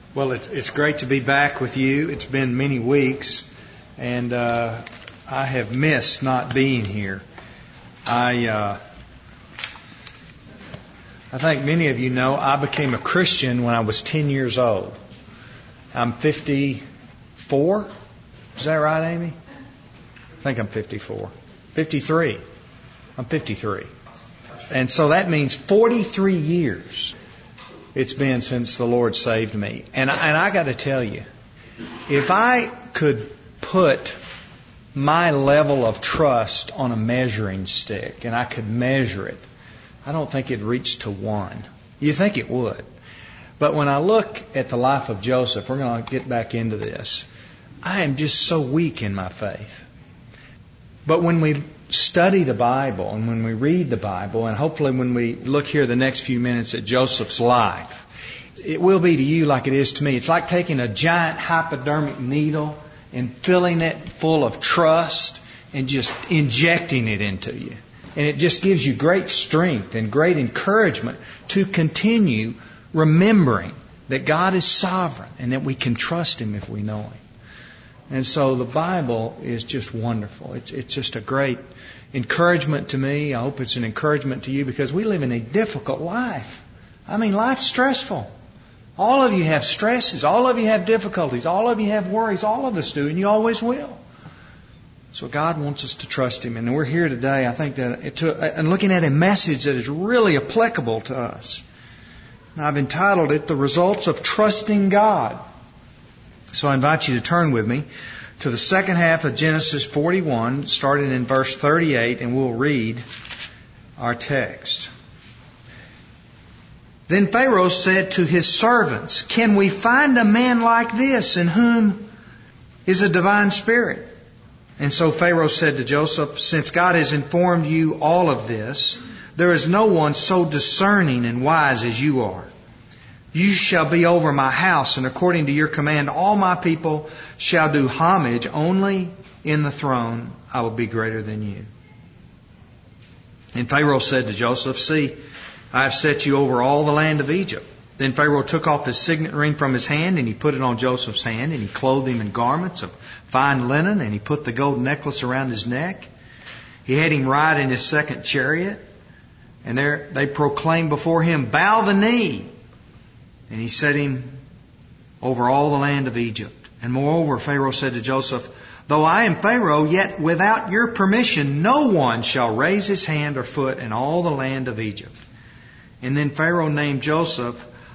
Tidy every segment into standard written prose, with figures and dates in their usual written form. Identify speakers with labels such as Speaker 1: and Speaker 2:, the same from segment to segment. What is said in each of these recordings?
Speaker 1: Well, it's great to be back with you. It's been many weeks, and I have missed not being here. I think many of you know I became a Christian when I was 10 years old. I'm 54. Is that right, Amy? I think I'm 54. 53. I'm 53. And so that means 43 years it's been since the Lord saved me. And I got to tell you, if I could put my level of trust on a measuring stick and I could measure it, I don't think it'd reach to 1. You think it would. But when I look at the life of Joseph, we're going to get back into this, I am just so weak in my faith. But when we study the Bible and when we read the Bible, and hopefully when we look here the next few minutes at Joseph's life, it will be to you like it is to me. It's like taking a giant hypodermic needle and filling it full of trust and just injecting it into you. And it just gives you great strength and great encouragement to continue remembering that God is sovereign and that we can trust Him if we know Him. And so the Bible is just wonderful. It's just a great encouragement to me. I hope it's an encouragement to you because we live in a difficult life. I mean, life's stressful. All of you have stresses. All of you have difficulties. All of you have worries. All of us do, and you always will. So God wants us to trust Him. And we're here today, I think, and looking at a message that is really applicable to us. And I've entitled it, The Results of Trusting God. So I invite you to turn with me to the second half of Genesis 41, starting in verse 38, and we'll read our text. Then Pharaoh said to his servants, "Can we find a man like this in whom is a divine spirit?" And so Pharaoh said to Joseph, "Since God has informed you all of this, there is no one so discerning and wise as you are. You shall be over my house, and according to your command, all my people shall do homage. Only in the throne I will be greater than you." And Pharaoh said to Joseph, "See, I have set you over all the land of Egypt." Then Pharaoh took off his signet ring from his hand, and he put it on Joseph's hand, and he clothed him in garments of fine linen, and he put the gold necklace around his neck. He had him ride in his second chariot, and there they proclaimed before him, "Bow the knee." And he set him over all the land of Egypt. And moreover, Pharaoh said to Joseph, "Though I am Pharaoh, yet without your permission no one shall raise his hand or foot in all the land of Egypt." And then Pharaoh named Joseph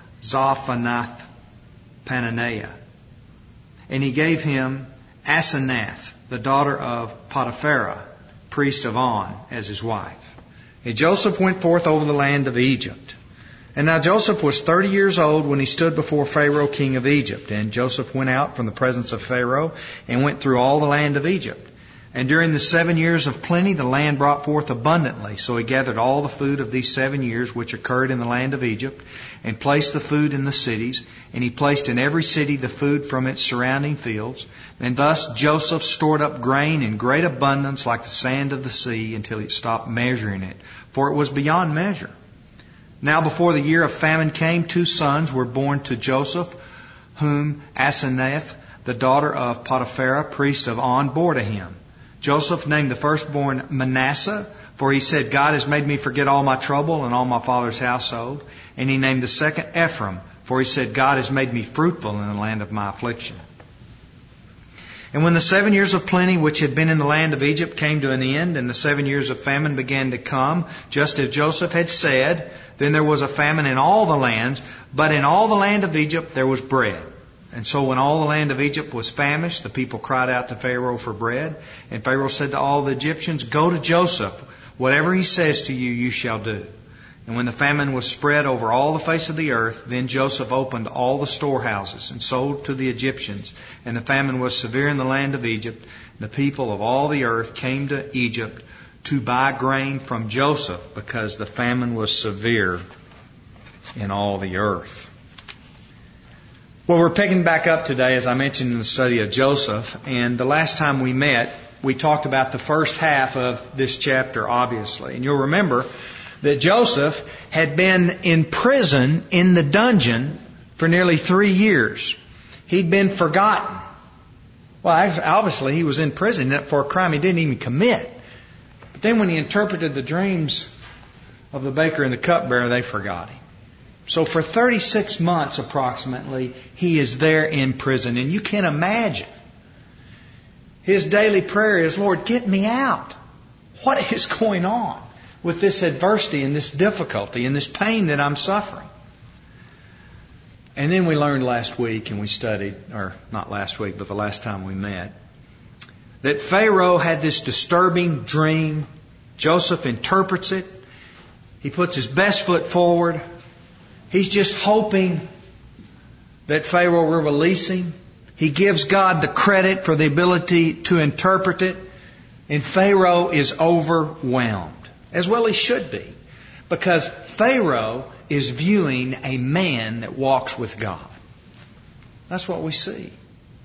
Speaker 1: Zaphenath-Paneah. And he gave him Asenath, the daughter of Potiphera, priest of On, as his wife. And Joseph went forth over the land of Egypt. And now Joseph was 30 years old when he stood before Pharaoh, king of Egypt. And Joseph went out from the presence of Pharaoh and went through all the land of Egypt. And during the 7 years of plenty, the land brought forth abundantly. So he gathered all the food of these 7 years which occurred in the land of Egypt, and placed the food in the cities. And he placed in every city the food from its surrounding fields. And thus Joseph stored up grain in great abundance like the sand of the sea, until he stopped measuring it, for it was beyond measure. Now before the year of famine came, 2 sons were born to Joseph, whom Asenath, the daughter of Potiphera, priest of On, bore to him. Joseph named the firstborn Manasseh, for he said, "God has made me forget all my trouble and all my father's household." And he named the second Ephraim, for he said, "God has made me fruitful in the land of my affliction." And when the 7 years of plenty which had been in the land of Egypt came to an end, and the 7 years of famine began to come, just as Joseph had said, then there was a famine in all the lands, but in all the land of Egypt there was bread. And so when all the land of Egypt was famished, the people cried out to Pharaoh for bread. And Pharaoh said to all the Egyptians, "Go to Joseph. Whatever he says to you, you shall do." And when the famine was spread over all the face of the earth, then Joseph opened all the storehouses and sold to the Egyptians. And the famine was severe in the land of Egypt. The people of all the earth came to Egypt to buy grain from Joseph, because the famine was severe in all the earth. Well, we're picking back up today, as I mentioned, in the study of Joseph. And the last time we met, we talked about the first half of this chapter, obviously. And you'll remember that Joseph had been in prison in the dungeon for nearly 3 years. He'd been forgotten. Well, obviously he was in prison for a crime he didn't even commit. But then when he interpreted the dreams of the baker and the cupbearer, they forgot him. So for 36 months approximately, he is there in prison. And you can imagine his daily prayer is, Lord, get me out. What is going on with this adversity and this difficulty and this pain that I'm suffering? And then we learned last week, and we studied, or not last week, but the last time we met, that Pharaoh had this disturbing dream. Joseph interprets it. He puts his best foot forward. He's just hoping that Pharaoh will release him. He gives God the credit for the ability to interpret it. And Pharaoh is overwhelmed, as well he should be, because Pharaoh is viewing a man that walks with God. That's what we see.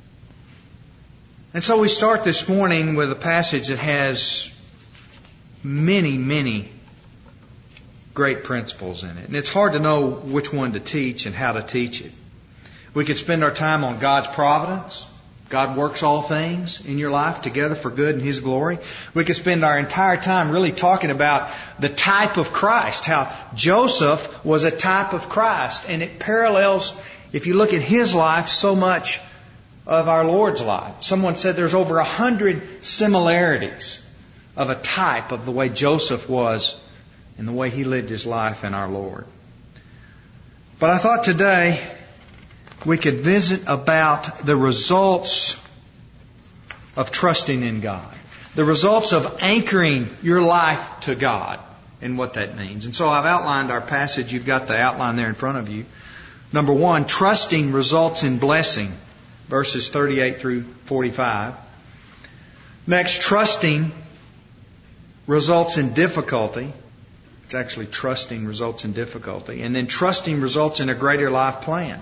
Speaker 1: And so we start this morning with a passage that has many, many great principles in it. And it's hard to know which one to teach and how to teach it. We could spend our time on God's providence. God works all things in your life together for good and His glory. We could spend our entire time really talking about the type of Christ, how Joseph was a type of Christ. And it parallels, if you look at his life, so much of our Lord's life. Someone said there's over 100 similarities of a type of the way Joseph was and the way he lived his life in our Lord. But I thought today we could visit about the results of trusting in God. The results of anchoring your life to God and what that means. And so I've outlined our passage. You've got the outline there in front of you. Number 1, trusting results in blessing. Verses 38 through 45. Next, trusting results in difficulty. It's actually trusting results in difficulty. And then trusting results in a greater life plan.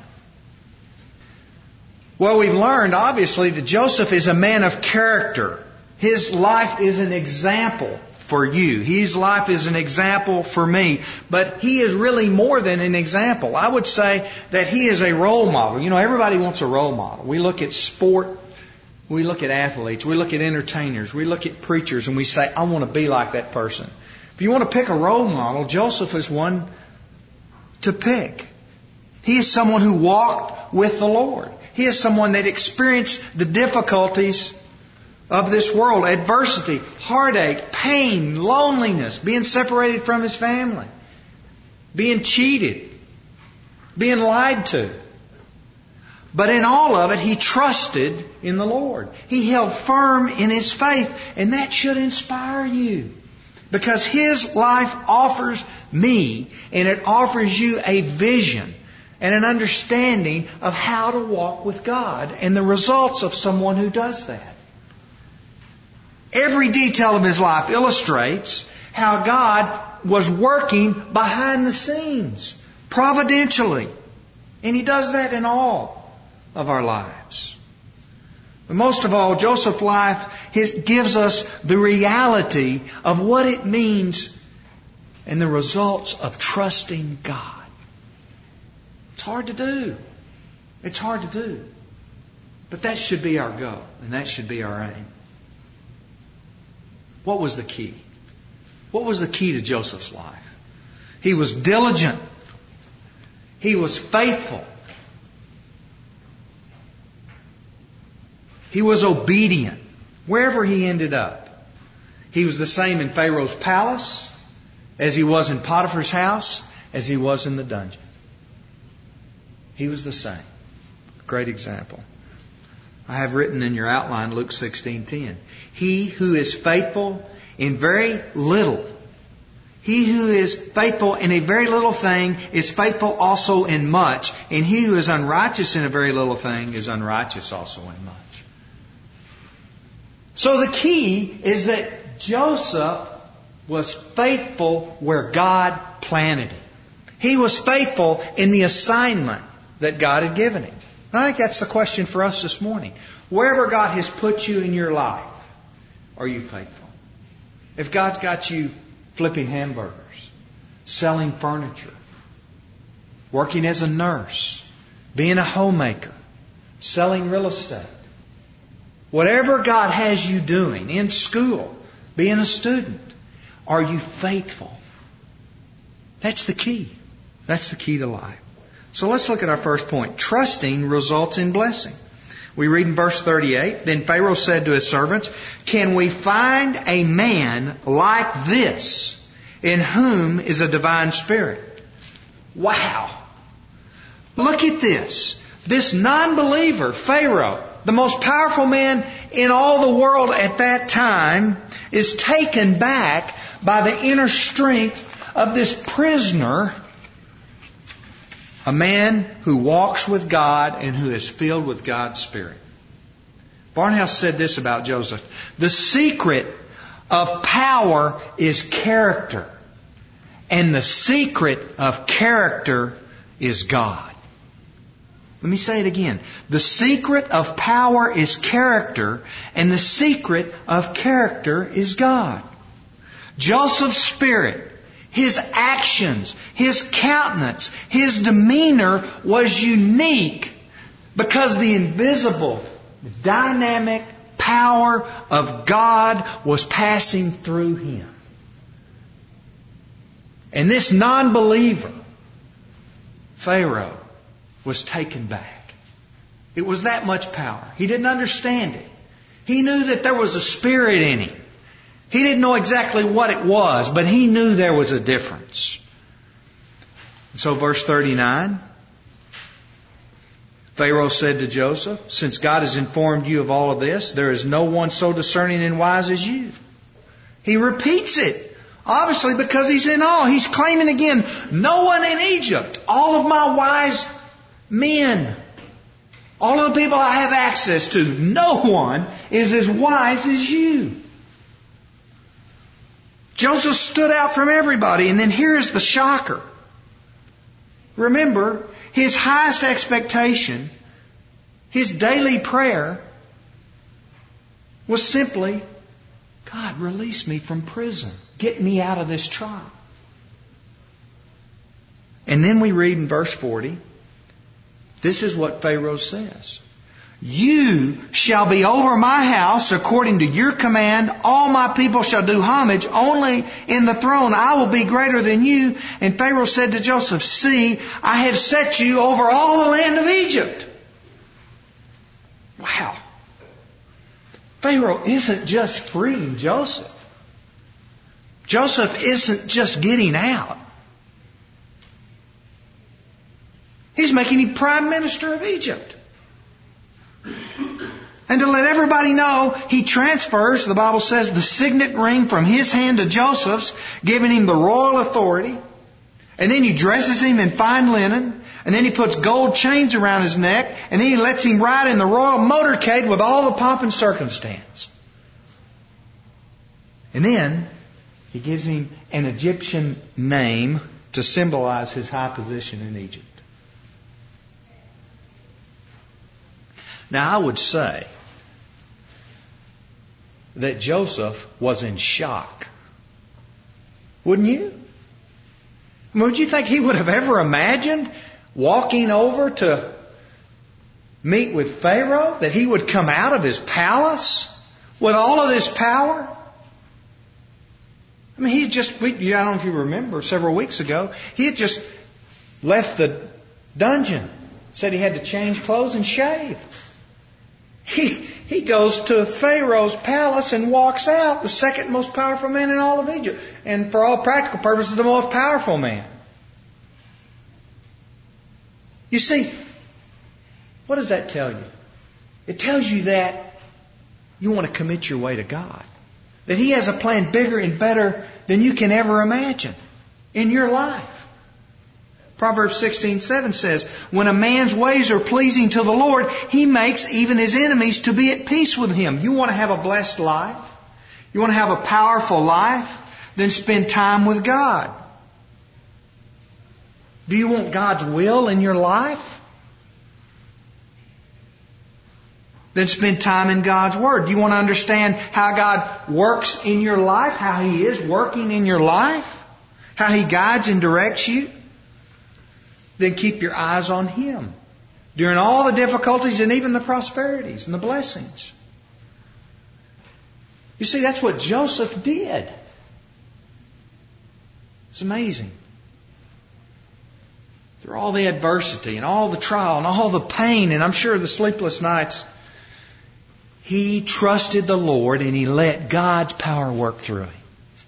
Speaker 1: Well, we've learned, obviously, that Joseph is a man of character. His life is an example for you. His life is an example for me. But he is really more than an example. I would say that he is a role model. You know, everybody wants a role model. We look at sport. We look at athletes. We look at entertainers. We look at preachers and we say, I want to be like that person. If you want to pick a role model, Joseph is one to pick. He is someone who walked with the Lord. He is someone that experienced the difficulties of this world. Adversity, heartache, pain, loneliness, being separated from his family, being cheated, being lied to. But in all of it, he trusted in the Lord. He held firm in his faith. And that should inspire you. Because his life offers me, and it offers you a vision and an understanding of how to walk with God and the results of someone who does that. Every detail of his life illustrates how God was working behind the scenes, providentially. And He does that in all of our lives. But most of all, Joseph's life gives us the reality of what it means and the results of trusting God. It's hard to do. It's hard to do. But that should be our goal, and that should be our aim. What was the key? What was the key to Joseph's life? He was diligent. He was faithful. He was obedient wherever he ended up. He was the same in Pharaoh's palace as he was in Potiphar's house, as he was in the dungeon. He was the same. Great example. I have written in your outline Luke 16:10. He who is faithful in very little, he who is faithful in a very little thing is faithful also in much. And he who is unrighteous in a very little thing is unrighteous also in much. So the key is that Joseph was faithful where God planted him. He was faithful in the assignment that God had given him. And I think that's the question for us this morning. Wherever God has put you in your life, are you faithful? If God's got you flipping hamburgers, selling furniture, working as a nurse, being a homemaker, selling real estate. Whatever God has you doing, in school, being a student, are you faithful? That's the key. That's the key to life. So let's look at our first point. Trusting results in blessing. We read in verse 38, Then Pharaoh said to his servants, Can we find a man like this in whom is a divine spirit? Wow. Look at this. This non-believer, Pharaoh, the most powerful man in all the world at that time, is taken back by the inner strength of this prisoner, a man who walks with God and who is filled with God's Spirit. Barnhouse said this about Joseph. The secret of power is character. And the secret of character is God. Let me say it again. The secret of power is character, and the secret of character is God. Joseph's spirit, his actions, his countenance, his demeanor was unique because the invisible, dynamic power of God was passing through him. And this non-believer, Pharaoh, was taken back. It was that much power. He didn't understand it. He knew that there was a spirit in him. He didn't know exactly what it was, but he knew there was a difference. So verse 39, Pharaoh said to Joseph, Since God has informed you of all of this, there is no one so discerning and wise as you. He repeats it. Obviously because he's in awe. He's claiming again, no one in Egypt, all of my wise men, all of the people I have access to, no one is as wise as you. Joseph stood out from everybody. And then here's the shocker. Remember, his highest expectation, his daily prayer, was simply, God, release me from prison. Get me out of this trial. And then we read in verse 40, this is what Pharaoh says. You shall be over my house according to your command. All my people shall do homage. Only in the throne I will be greater than you. And Pharaoh said to Joseph, See, I have set you over all the land of Egypt. Wow. Pharaoh isn't just freeing Joseph. Joseph isn't just getting out. He's making him prime minister of Egypt. And to let everybody know, he transfers, the Bible says, the signet ring from his hand to Joseph's, giving him the royal authority. And then he dresses him in fine linen. And then he puts gold chains around his neck. And then he lets him ride in the royal motorcade with all the pomp and circumstance. And then he gives him an Egyptian name to symbolize his high position in Egypt. Now, I would say that Joseph was in shock. Wouldn't you? I mean, would you think he would have ever imagined walking over to meet with Pharaoh, that he would come out of his palace with all of this power? I mean, I don't know if you remember, several weeks ago, he had just left the dungeon, said he had to change clothes and shave. He goes to Pharaoh's palace and walks out, the second most powerful man in all of Egypt. And for all practical purposes, the most powerful man. You see, what does that tell you? It tells you that you want to commit your way to God. That He has a plan bigger and better than you can ever imagine in your life. Proverbs 16:7 says, When a man's ways are pleasing to the Lord, He makes even his enemies to be at peace with him. You want to have a blessed life? You want to have a powerful life? Then spend time with God. Do you want God's will in your life? Then spend time in God's Word. Do you want to understand how God works in your life? How He is working in your life? How He guides and directs you? Then keep your eyes on Him. during all the difficulties and even the prosperities and the blessings. You see, that's what Joseph did. It's amazing. Through all the adversity and all the trial and all the pain and I'm sure the sleepless nights, he trusted the Lord and he let God's power work through him.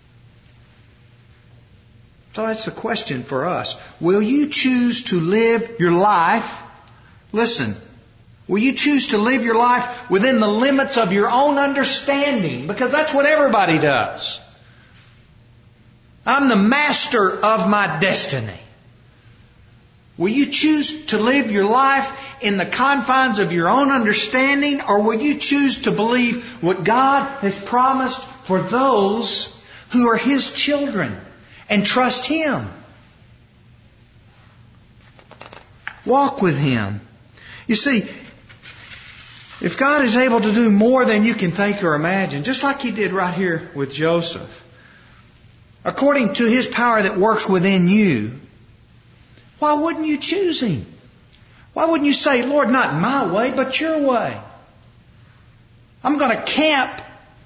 Speaker 1: So that's the question for us. Will you choose to live your life? Listen. Will you choose to live your life within the limits of your own understanding? Because that's what everybody does. I'm the master of my destiny. Will you choose to live your life in the confines of your own understanding, or will you choose to believe what God has promised for those who are His children and trust Him? Walk with Him. You see, if God is able to do more than you can think or imagine, just like He did right here with Joseph, according to His power that works within you, why wouldn't you choose Him? Why wouldn't you say, Lord, not my way, but your way? I'm going to camp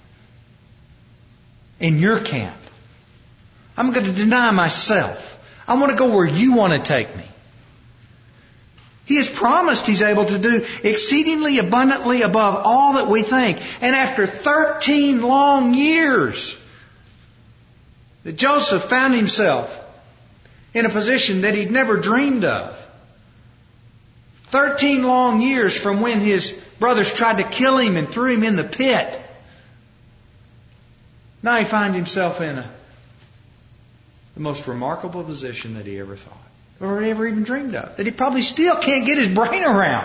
Speaker 1: in your camp. I'm going to deny myself. I want to go where you want to take me. He has promised He's able to do exceedingly abundantly above all that we think. And after 13 long years, that Joseph found himself in a position that he'd never dreamed of. 13 long years from when his brothers tried to kill him and threw him in the pit. Now he finds himself in the most remarkable position that he ever thought, or ever even dreamed of, that he probably still can't get his brain around.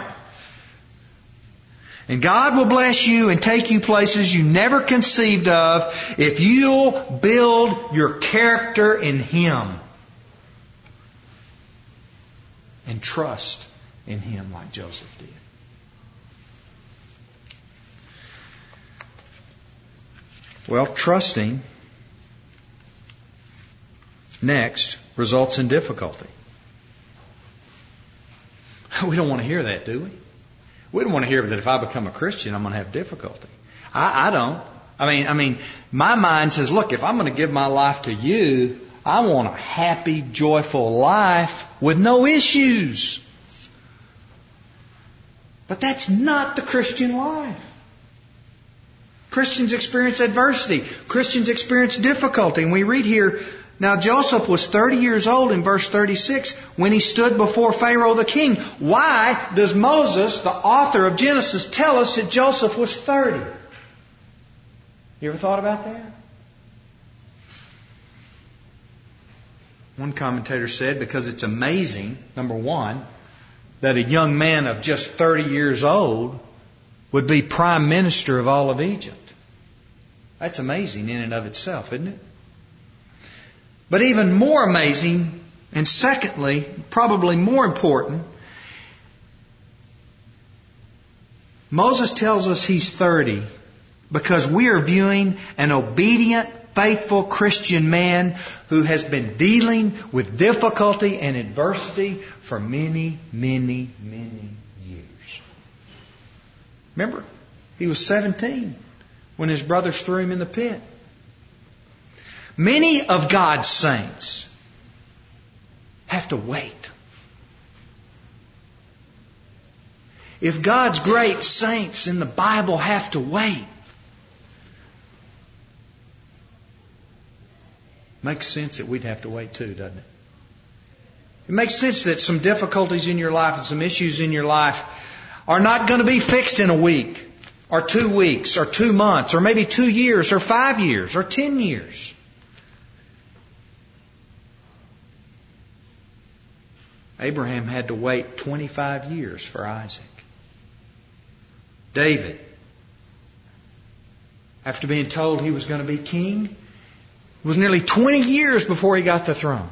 Speaker 1: And God will bless you and take you places you never conceived of if you'll build your character in Him. And trust in Him like Joseph did. Well, trusting next results in difficulty. We don't want to hear that, do we? We don't want to hear that if I become a Christian, I'm going to have difficulty. I don't. I mean, my mind says, look, if I'm going to give my life to you, I want a happy, joyful life with no issues. But that's not the Christian life. Christians experience adversity. Christians experience difficulty. And we read here, now Joseph was 30 years old in verse 36 when he stood before Pharaoh the king. Why does Moses, the author of Genesis, tell us that Joseph was 30? You ever thought about that? One commentator said, because it's amazing, number one, that a young man of just 30 years old would be prime minister of all of Egypt. That's amazing in and of itself, isn't it? But even more amazing, and secondly, probably more important, Moses tells us he's 30 because we are viewing an obedient, faithful Christian man who has been dealing with difficulty and adversity for many, many, many years. Remember, he was 17 when his brothers threw him in the pit. Many of God's saints have to wait. If God's great saints in the Bible have to wait, makes sense that we'd have to wait too, doesn't it? It makes sense that some difficulties in your life and some issues in your life are not going to be fixed in a week, or 2 weeks, or 2 months, or maybe 2 years, or 5 years, or 10 years. Abraham had to wait 25 years for Isaac. David, after being told he was going to be king, it was nearly 20 years before he got the throne.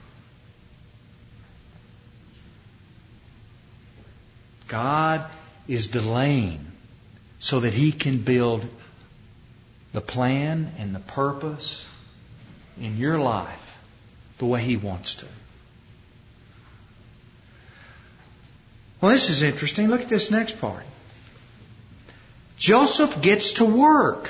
Speaker 1: God is delaying so that He can build the plan and the purpose in your life the way He wants to. Well, this is interesting. Look at this next part. Joseph gets to work.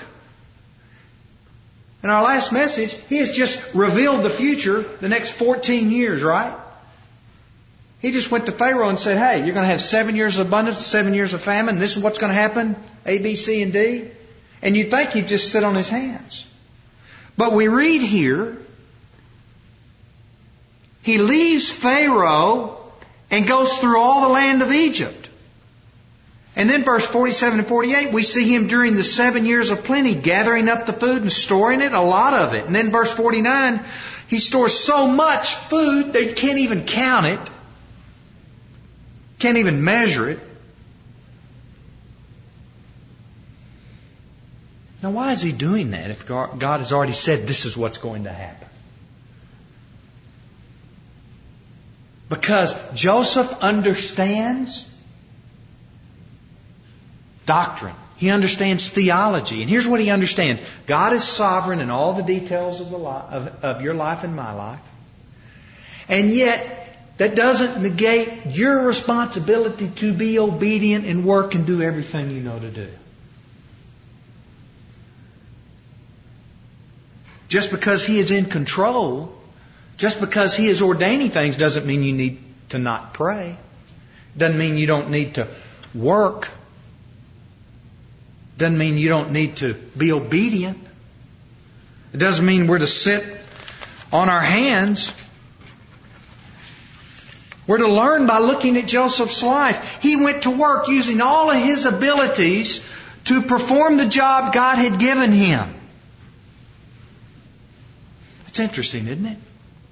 Speaker 1: In our last message, he has just revealed the future, the next 14 years, right? He just went to Pharaoh and said, hey, you're going to have 7 years of abundance, 7 years of famine. This is what's going to happen, A, B, C, and D. And you'd think he'd just sit on his hands. But we read here, he leaves Pharaoh and goes through all the land of Egypt. And then verse 47 and 48, we see him during the 7 years of plenty, gathering up the food and storing it, a lot of it. And then verse 49, he stores so much food they can't even count it. Can't even measure it. Now why is he doing that if God has already said this is what's going to happen? Because Joseph understands doctrine. He understands theology. And here's what he understands. God is sovereign in all the details of your life and my life. And yet, that doesn't negate your responsibility to be obedient and work and do everything you know to do. Just because He is in control, just because He is ordaining things doesn't mean you need to not pray. Doesn't mean you don't need to work. Doesn't mean you don't need to be obedient. It doesn't mean we're to sit on our hands. We're to learn by looking at Joseph's life. He went to work using all of his abilities to perform the job God had given him. It's interesting, isn't it?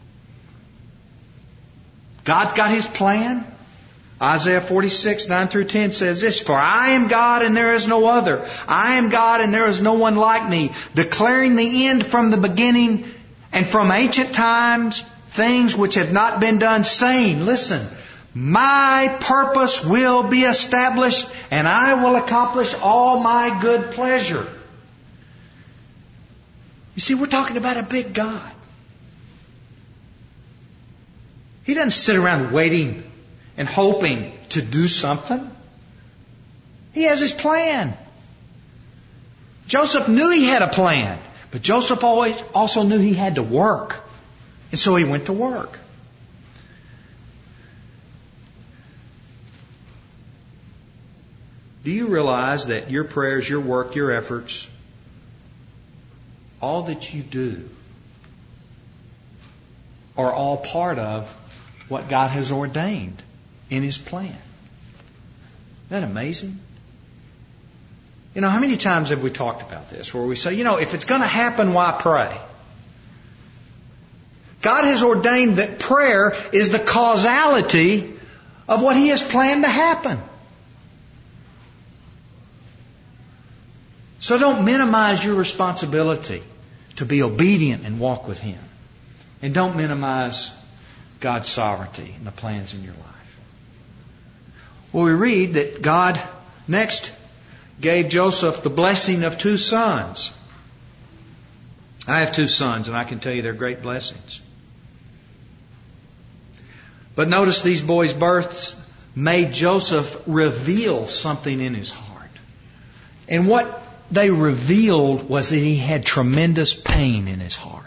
Speaker 1: God's got His plan. Isaiah 46, 9 through 10 says this, for I am God and there is no other. I am God and there is no one like me, declaring the end from the beginning and from ancient times, things which have not been done, saying, listen, my purpose will be established and I will accomplish all my good pleasure. You see, we're talking about a big God. He doesn't sit around waiting and hoping to do something. He has His plan. Joseph knew he had a plan, but Joseph also knew he had to work. And so he went to work. Do you realize that your prayers, your work, your efforts, all that you do are all part of what God has ordained in His plan? Isn't that amazing? You know, how many times have we talked about this where we say, if it's going to happen, why pray? God has ordained that prayer is the causality of what He has planned to happen. So don't minimize your responsibility to be obedient and walk with Him. And don't minimize God's sovereignty and the plans in your life. Well, we read that God next gave Joseph the blessing of 2 sons. I have 2 sons, and I can tell you they're great blessings. But notice these boys' births made Joseph reveal something in his heart. And what they revealed was that he had tremendous pain in his heart.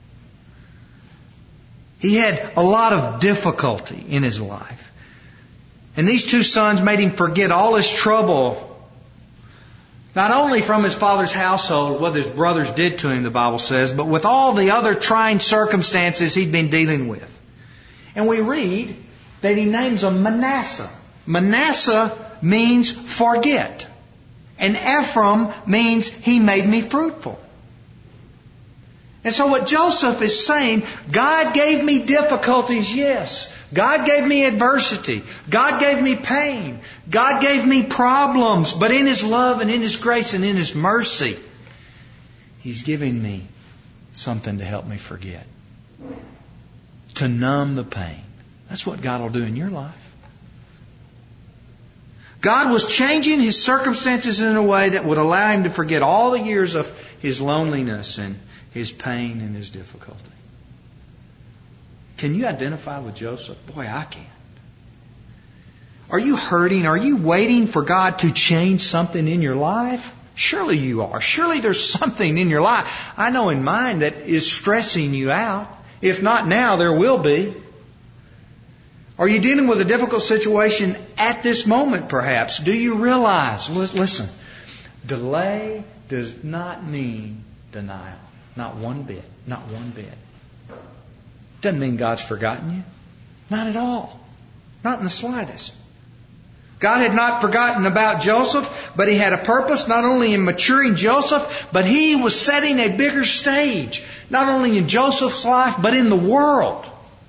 Speaker 1: He had a lot of difficulty in his life. And these 2 sons made him forget all his trouble, not only from his father's household, what his brothers did to him, the Bible says, but with all the other trying circumstances he'd been dealing with. And we read that he names them Manasseh. Manasseh means forget. And Ephraim means he made me fruitful. And so what Joseph is saying, God gave me difficulties, yes. God gave me adversity. God gave me pain. God gave me problems. But in His love and in His grace and in His mercy, He's giving me something to help me forget. To numb the pain. That's what God will do in your life. God was changing His circumstances in a way that would allow him to forget all the years of his loneliness and his pain and his difficulty. Can you identify with Joseph? Boy, I can't. Are you hurting? Are you waiting for God to change something in your life? Surely you are. Surely there's something in your life. I know in mine that is stressing you out. If not now, there will be. Are you dealing with a difficult situation at this moment, perhaps? Do you realize, listen, delay does not mean denial. Not one bit. Not one bit. Doesn't mean God's forgotten you. Not at all. Not in the slightest. God had not forgotten about Joseph, but He had a purpose not only in maturing Joseph, but He was setting a bigger stage, not only in Joseph's life, but in the world.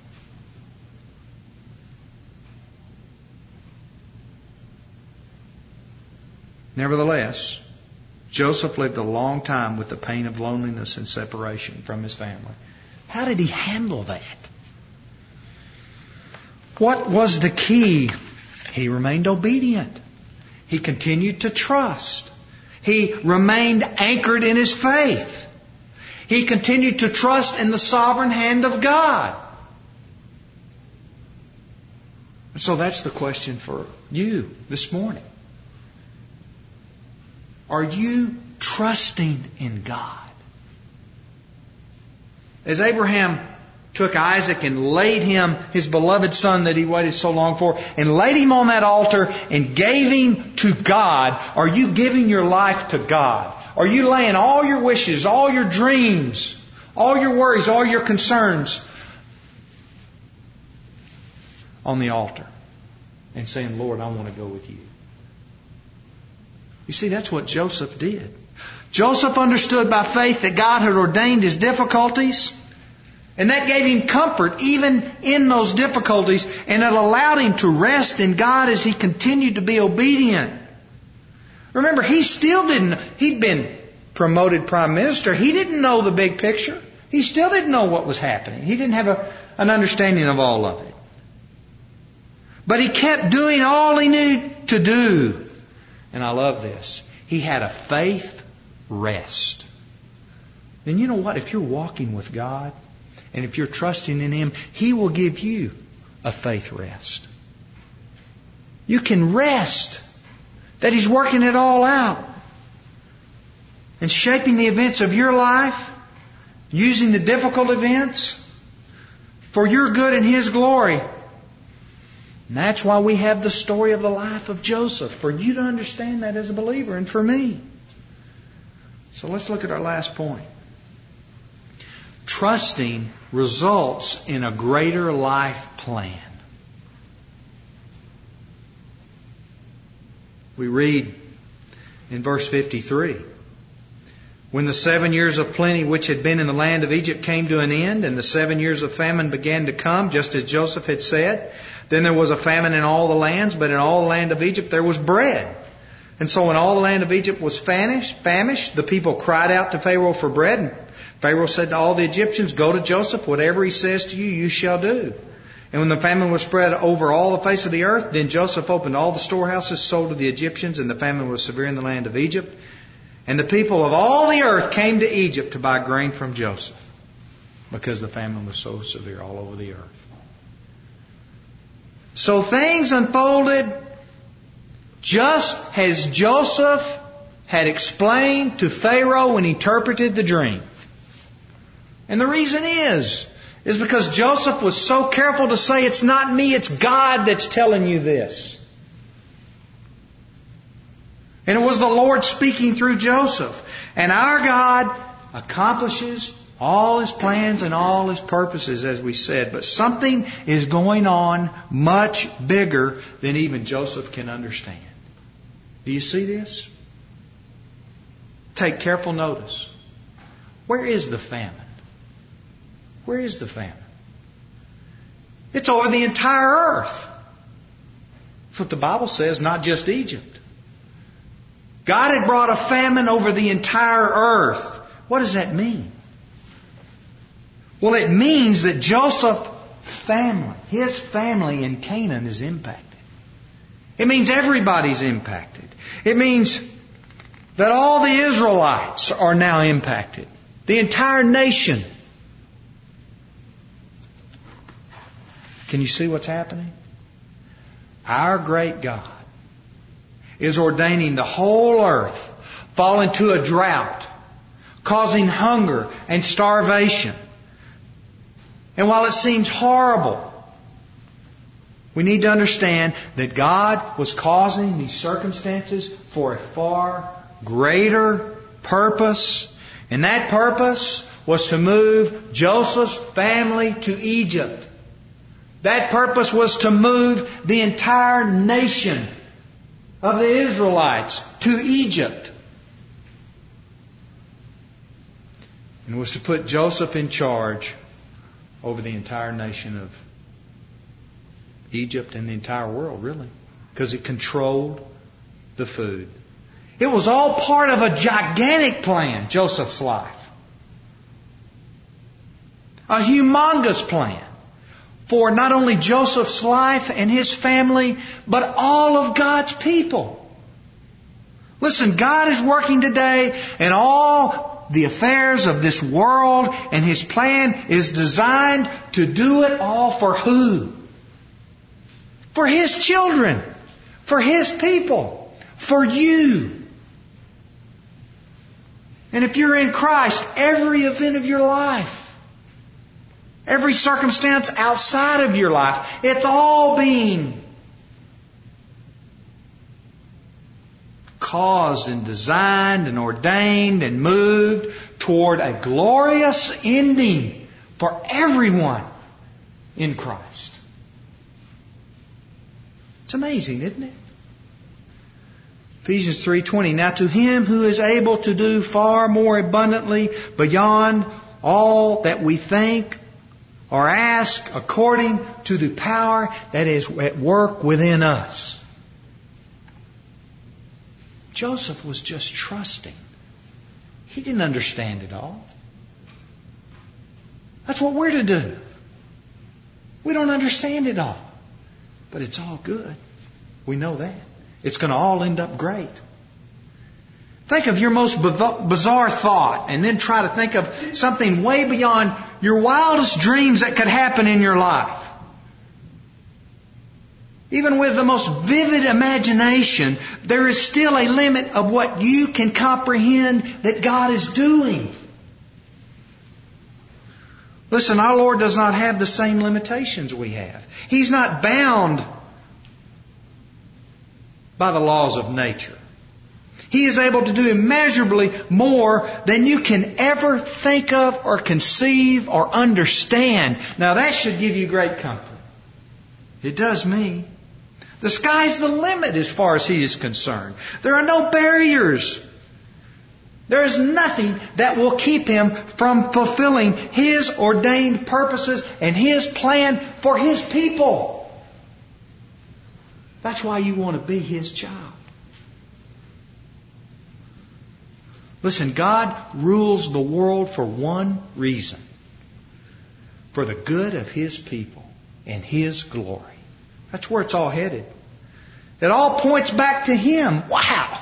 Speaker 1: Nevertheless, Joseph lived a long time with the pain of loneliness and separation from his family. How did he handle that? What was the key? He remained obedient. He continued to trust. He remained anchored in his faith. He continued to trust in the sovereign hand of God. So that's the question for you this morning. Are you trusting in God? As Abraham took Isaac and laid him, his beloved son that he waited so long for, and laid him on that altar and gave him to God, are you giving your life to God? Are you laying all your wishes, all your dreams, all your worries, all your concerns on the altar and saying, Lord, I want to go with you? You see, that's what Joseph did. Joseph understood by faith that God had ordained his difficulties, and that gave him comfort even in those difficulties, and it allowed him to rest in God as he continued to be obedient. Remember, he'd been promoted prime minister. He didn't know the big picture. He still didn't know what was happening. He didn't have an understanding of all of it. But he kept doing all he knew to do. And I love this. He had a faith rest. And you know what? If you're walking with God and if you're trusting in Him, He will give you a faith rest. You can rest that He's working it all out and shaping the events of your life, using the difficult events for your good and His glory. And that's why we have the story of the life of Joseph, for you to understand that as a believer and for me. So let's look at our last point. Trusting results in a greater life plan. We read in verse 53, when the 7 years of plenty which had been in the land of Egypt came to an end, and the 7 years of famine began to come, just as Joseph had said, then there was a famine in all the lands, but in all the land of Egypt there was bread. And so when all the land of Egypt was famished, the people cried out to Pharaoh for bread. And Pharaoh said to all the Egyptians, go to Joseph, whatever he says to you, you shall do. And when the famine was spread over all the face of the earth, then Joseph opened all the storehouses, sold to the Egyptians, and the famine was severe in the land of Egypt. And the people of all the earth came to Egypt to buy grain from Joseph, because the famine was so severe all over the earth. So things unfolded just as Joseph had explained to Pharaoh when he interpreted the dream. And the reason is because Joseph was so careful to say, it's not me, it's God that's telling you this. And it was the Lord speaking through Joseph. And our God accomplishes all His plans and all His purposes, as we said. But something is going on much bigger than even Joseph can understand. Do you see this? Take careful notice. Where is the famine? Where is the famine? It's over the entire earth. That's what the Bible says, not just Egypt. God had brought a famine over the entire earth. What does that mean? Well, it means that Joseph's family, his family in Canaan, is impacted. It means everybody's impacted. It means that all the Israelites are now impacted. The entire nation. Can you see what's happening? our great God, is ordaining the whole earth fall into a drought, causing hunger and starvation. And while it seems horrible, we need to understand that God was causing these circumstances for a far greater purpose. And that purpose was to move Joseph's family to Egypt. That purpose was to move the entire nation of the Israelites to Egypt. And it was to put Joseph in charge over the entire nation of Egypt and the entire world, really, because it controlled the food. It was all part of a gigantic plan, Joseph's life. A humongous plan for not only Joseph's life and his family, but all of God's people. Listen, God is working today in all the affairs of this world, and His plan is designed to do it all for who? For His children, for His people, for you. And if you're in Christ, every event of your life, every circumstance outside of your life, it's all being caused and designed and ordained and moved toward a glorious ending for everyone in Christ. It's amazing, isn't it? Ephesians 3:20, now to Him who is able to do far more abundantly beyond all that we think or ask, according to the power that is at work within us. Joseph was just trusting. He didn't understand it all. That's what we're to do. We don't understand it all. But it's all good. We know that. It's going to all end up great. Think of your most bizarre thought and then try to think of something way beyond your wildest dreams that could happen in your life. Even with the most vivid imagination, there is still a limit of what you can comprehend that God is doing. Listen, our Lord does not have the same limitations we have. He's not bound by the laws of nature. He is able to do immeasurably more than you can ever think of or conceive or understand. Now that should give you great comfort. It does me. The sky's the limit as far as He is concerned. There are no barriers. There is nothing that will keep Him from fulfilling His ordained purposes and His plan for His people. That's why you want to be His child. Listen, God rules the world for one reason. For the good of His people and His glory. That's where it's all headed. It all points back to Him. Wow!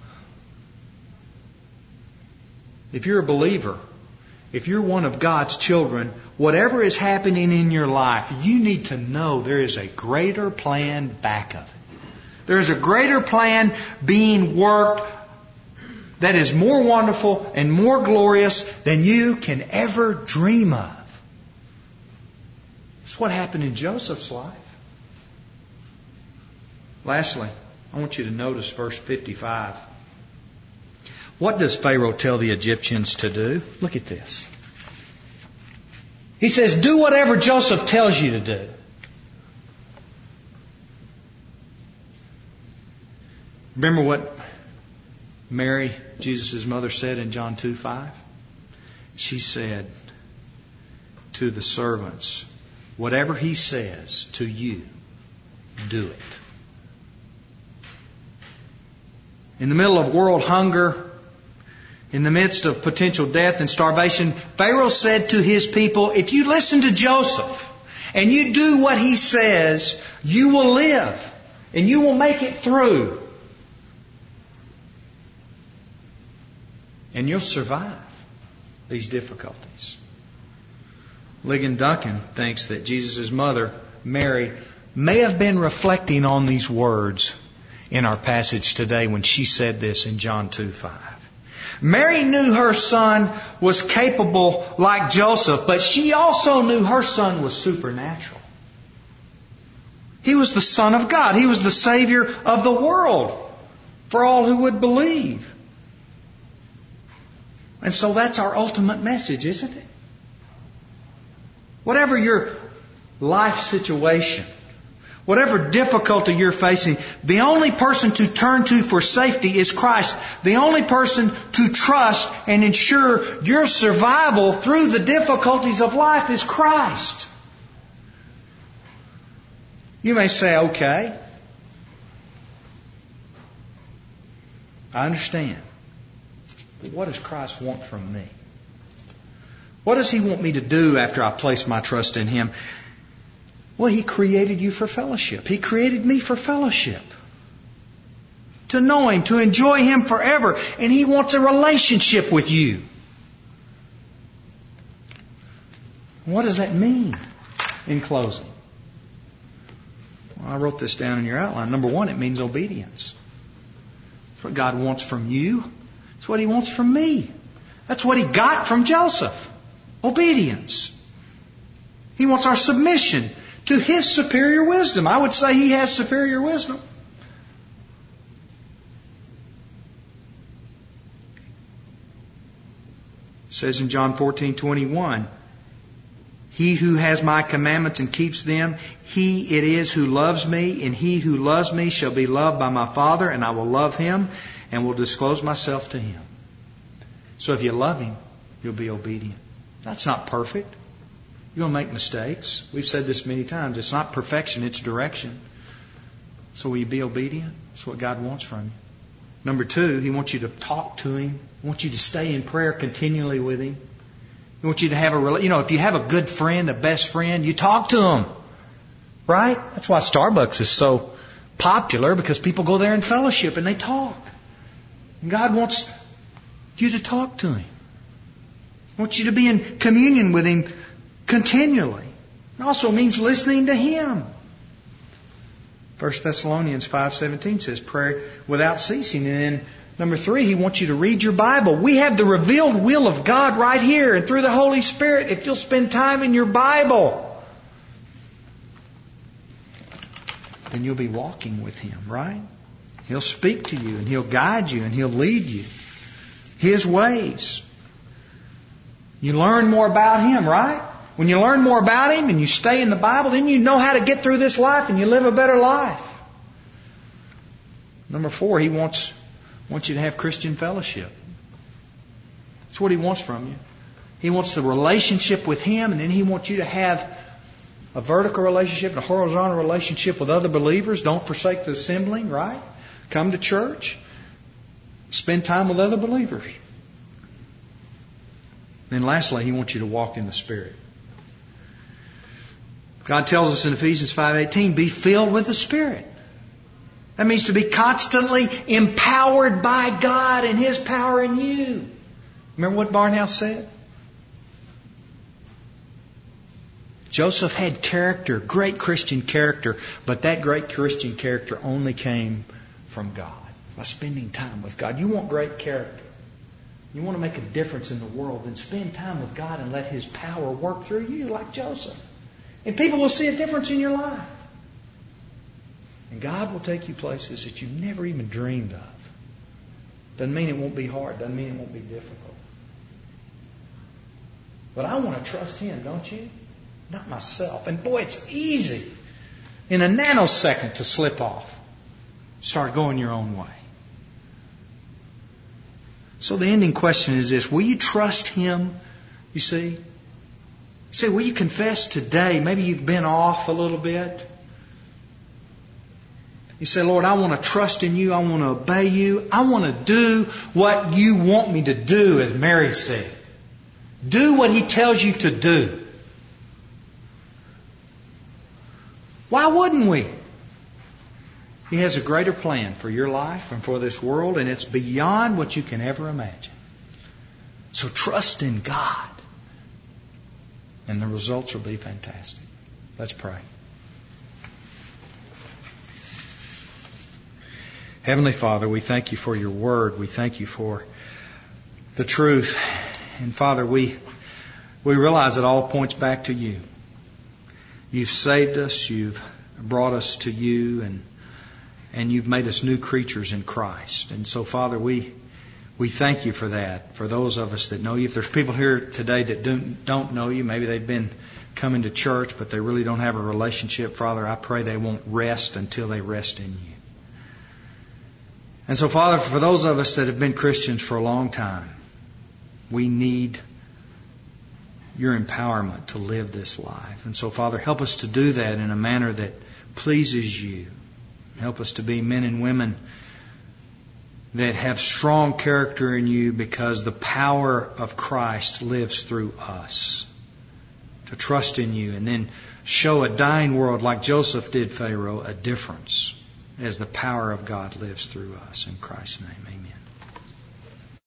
Speaker 1: If you're a believer, if you're one of God's children, whatever is happening in your life, you need to know there is a greater plan back of it. There is a greater plan being worked that is more wonderful and more glorious than you can ever dream of. That's what happened in Joseph's life. Lastly, I want you to notice verse 55. What does Pharaoh tell the Egyptians to do? Look at this. He says, do whatever Joseph tells you to do. Remember what Mary, Jesus' mother, said in John 2:5? She said to the servants, whatever He says to you, do it. In the middle of world hunger, in the midst of potential death and starvation, Pharaoh said to his people, if you listen to Joseph and you do what he says, you will live and you will make it through. And you'll survive these difficulties. Ligon Duncan thinks that Jesus' mother, Mary, may have been reflecting on these words in our passage today when she said this in John 2:5. Mary knew her son was capable like Joseph, but she also knew her son was supernatural. He was the Son of God. He was the Savior of the world for all who would believe. And so that's our ultimate message, isn't it? Whatever your life situation, whatever difficulty you're facing, the only person to turn to for safety is Christ. The only person to trust and ensure your survival through the difficulties of life is Christ. You may say, okay, I understand. But what does Christ want from me? What does He want me to do after I place my trust in Him? Well, He created you for fellowship. He created me for fellowship. To know Him, to enjoy Him forever. And He wants a relationship with you. What does that mean in closing? Well, I wrote this down in your outline. Number one, it means obedience. That's what God wants from you. That's what He wants from me. That's what He got from Joseph. Obedience. He wants our submission to His superior wisdom. I would say He has superior wisdom. It says in John 14:21, He who has my commandments and keeps them, he it is who loves me, and he who loves me shall be loved by my Father, and I will love him and will disclose myself to him. So if you love Him, you'll be obedient. That's not perfect. You're going to make mistakes. We've said this many times. It's not perfection, it's direction. So will you be obedient? That's what God wants from you. Number two, He wants you to talk to Him. He wants you to stay in prayer continually with Him. He wants you to have if you have a good friend, a best friend, you talk to them. Right? That's why Starbucks is so popular, because people go there in fellowship and they talk. And God wants you to talk to Him. He wants you to be in communion with Him continually. It also means listening to Him. 1 Thessalonians 5:17 says pray without ceasing. And then number 3, He wants you to read your Bible. We have the revealed will of God right here and through the Holy Spirit if you'll spend time in your Bible. Then you'll be walking with Him, right? He'll speak to you and He'll guide you and He'll lead you His ways. You learn more about Him, right? When you learn more about Him and you stay in the Bible, then you know how to get through this life and you live a better life. Number 4, He wants you to have Christian fellowship. That's what He wants from you. He wants the relationship with Him, and then He wants you to have a vertical relationship and a horizontal relationship with other believers. Don't forsake the assembling, right? Come to church. Spend time with other believers. Then lastly, He wants you to walk in the Spirit. God tells us in Ephesians 5:18, be filled with the Spirit. That means to be constantly empowered by God and His power in you. Remember what Barnhouse said? Joseph had character, great Christian character, but that great Christian character only came from God, by spending time with God. You want great character. You want to make a difference in the world, then spend time with God and let His power work through you like Joseph. And people will see a difference in your life. And God will take you places that you never even dreamed of. Doesn't mean it won't be hard. Doesn't mean it won't be difficult. But I want to trust Him, don't you? Not myself. And boy, it's easy in a nanosecond to slip off. Start going your own way. So the ending question is this. Will you trust Him? You see? You say, will you confess today? Maybe you've been off a little bit. You say, Lord, I want to trust in You. I want to obey You. I want to do what You want me to do, as Mary said. Do what He tells you to do. Why wouldn't we? He has a greater plan for your life and for this world, and it's beyond what you can ever imagine. So trust in God, and the results will be fantastic. Let's pray. Heavenly Father, we thank you for your word. We thank you for the truth. And Father, we realize it all points back to you. You've saved us. You've brought us to you, and you've made us new creatures in Christ. And so, Father, we thank you for that. For those of us that know you, if there's people here today that don't know you, maybe they've been coming to church, but they really don't have a relationship, Father, I pray they won't rest until they rest in you. And so, Father, for those of us that have been Christians for a long time, we need your empowerment to live this life. And so, Father, help us to do that in a manner that pleases you. Help us to be men and women that have strong character in you because the power of Christ lives through us. To trust in you and then show a dying world like Joseph did Pharaoh a difference as the power of God lives through us. In Christ's name, amen.